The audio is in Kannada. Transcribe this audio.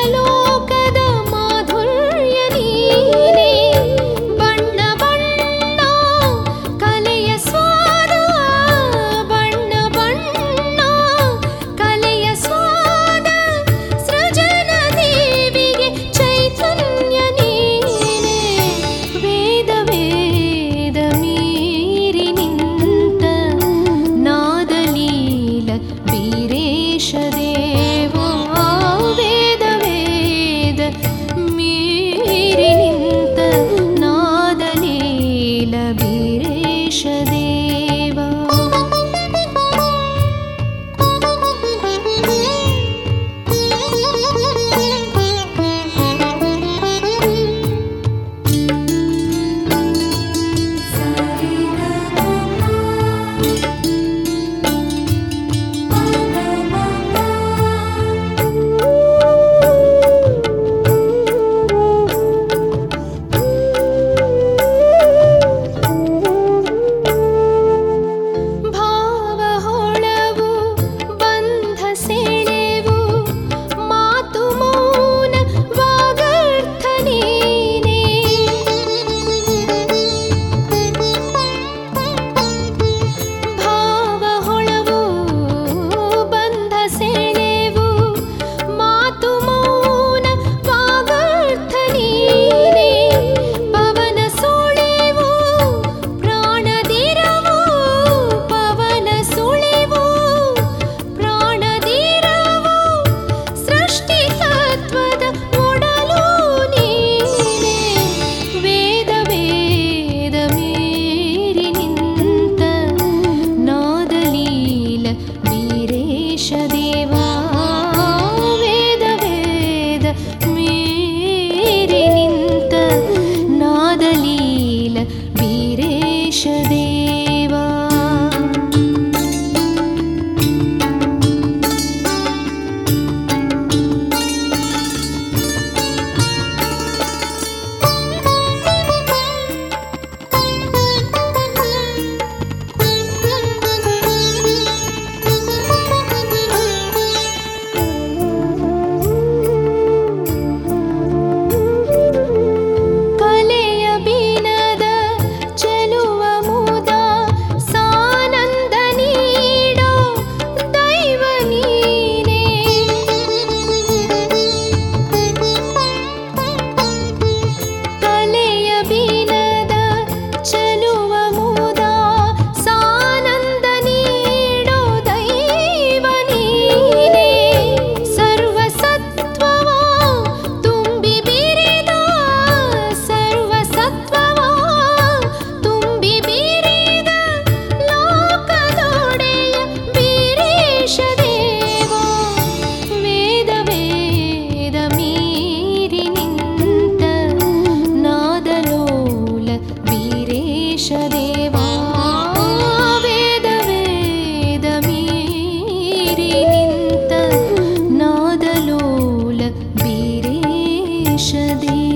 ಲೋಕದ ಮಾಧುರ್ಯ ನೀನೇ ಬಣ್ಣ ಬಣ್ಣ ಕಲೆಯ ಸ್ವಾದ ಬಣ್ಣ ಬಣ್ಣ ಕಲೆಯ ಸ್ವಾದ ಸೃಜನ ದೇವಿಗೆ ಚೈತನ್ಯ ನೀನೇ ವೇದ ವೇದ ಮೀರಿ ನಿಂತ ನಾದಲೀಲ ವೀರೇಶ ದೇವಾ ವೇದ ವೇದ ಮೀರಿ ನಿಂತ ನಾದಲೀಲ ವೀರೇಶ ದೇವಾ ಭಾವ ಹೊಳವು ಬಂಧ ಸೆಳೆವು ಮಾತು ಮೌನ ವಾಗರ್ಥ ನೀನೇ ಭಾವ ಹೊಳವು ಬಂಧ ಸೆಳೆವು ಮಾತು ಮೌನ ವಾಗರ್ಥ ನೀನೇ ಪವನ ಸುಳಿವು ಪ್ರಾಣದಿರವು ಪವನ ಸುಳಿವು ಪ್ರಾಣದಿರವು ಸೃಷ್ಟಿ ತತ್ವದ ಒಡಲು ನೀನೇ ವೇದ ವೇದ ಮೀರಿ ನಿಂತ ನಾದಲೀಲ ವೀರೇಶ ದೇವಾ ವೇದ ವೇದ ಮೀರಿ ನಿಂತ ನಾದಲೀಲ ವೀರೇಶ ದೇವಾ ಕಲೆಯ ಬಿನದ ಚೆಲುವ ಮುದ ಸಾನಂದ ನೀಡೋ ದೈವ ನೀನೇ ಕಲೆಯ ಬಿನದ ಚೆಲುವ ಮುದ ಸಾನಂದ ನೀಡೋ ದೈವ ನೀನೇ ಸರ್ವಸತ್ವವ ತುಂಬಿ ಬಿರಿದ ಸರ್ವಸತ್ವವ ತುಂಬಿ ಬಿರಿದ ಲೋಕದೊಡೆಯ ವೀರೇಶ ದೇವಾ ವೇದ ವೇದ ಮೀರಿ ನಿಂತ ನಾದಲೋಲ ವೀರೇಶ ದೇವಾ ವೇದ ವೇದ ಮೀರಿ ನಿಂತ ನಾದಲೋಲ ವೀರೇಶ ದೇವಾ